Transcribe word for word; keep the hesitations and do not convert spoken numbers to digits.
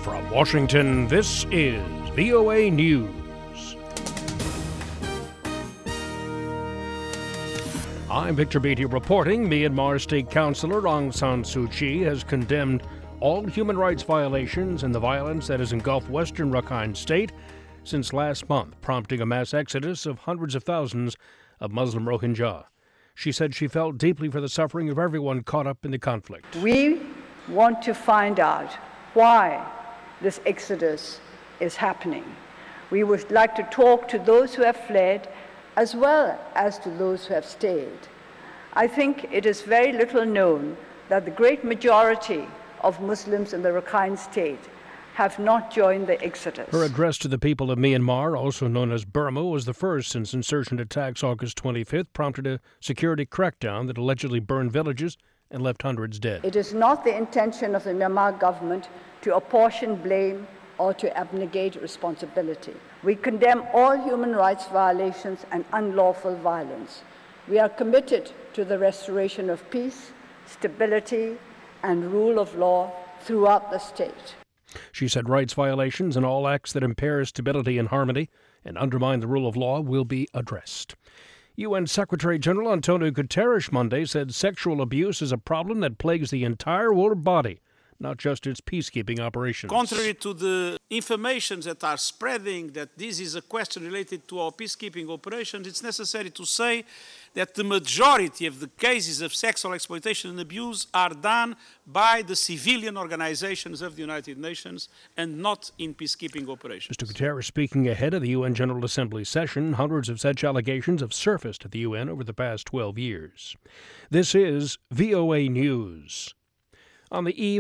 From Washington, this is V O A News. I'm Victor Beatty reporting. Myanmar State Councillor Aung San Suu Kyi has condemned all human rights violations and the violence that has engulfed western Rakhine State since last month, prompting a mass exodus of hundreds of thousands of Muslim Rohingya. She said she felt deeply for the suffering of everyone caught up in the conflict. We want to find out why this exodus is happening. We would like to talk to those who have fled as well as to those who have stayed. I think it is very little known that the great majority of Muslims in the Rakhine State have not joined the exodus. Her address to the people of Myanmar, also known as Burma, was the first since insurgent attacks August twenty-fifth prompted a security crackdown that allegedly burned villages and left hundreds dead. It is not the intention of the Myanmar government to apportion blame or to abnegate responsibility. We condemn all human rights violations and unlawful violence. We are committed to the restoration of peace, stability, and rule of law throughout the state. She said rights violations and all acts that impair stability and harmony and undermine the rule of law will be addressed. U N Secretary General Antonio Guterres Monday said sexual abuse is a problem that plagues the entire world body, not just its peacekeeping operations. Contrary to the information that are spreading that this is a question related to our peacekeeping operations, it's necessary to say that the majority of the cases of sexual exploitation and abuse are done by the civilian organizations of the United Nations and not in peacekeeping operations. Mister Guterres speaking ahead of the U N General Assembly session. Hundreds of such allegations have surfaced at the U N over the past twelve years. This is V O A News. On the eve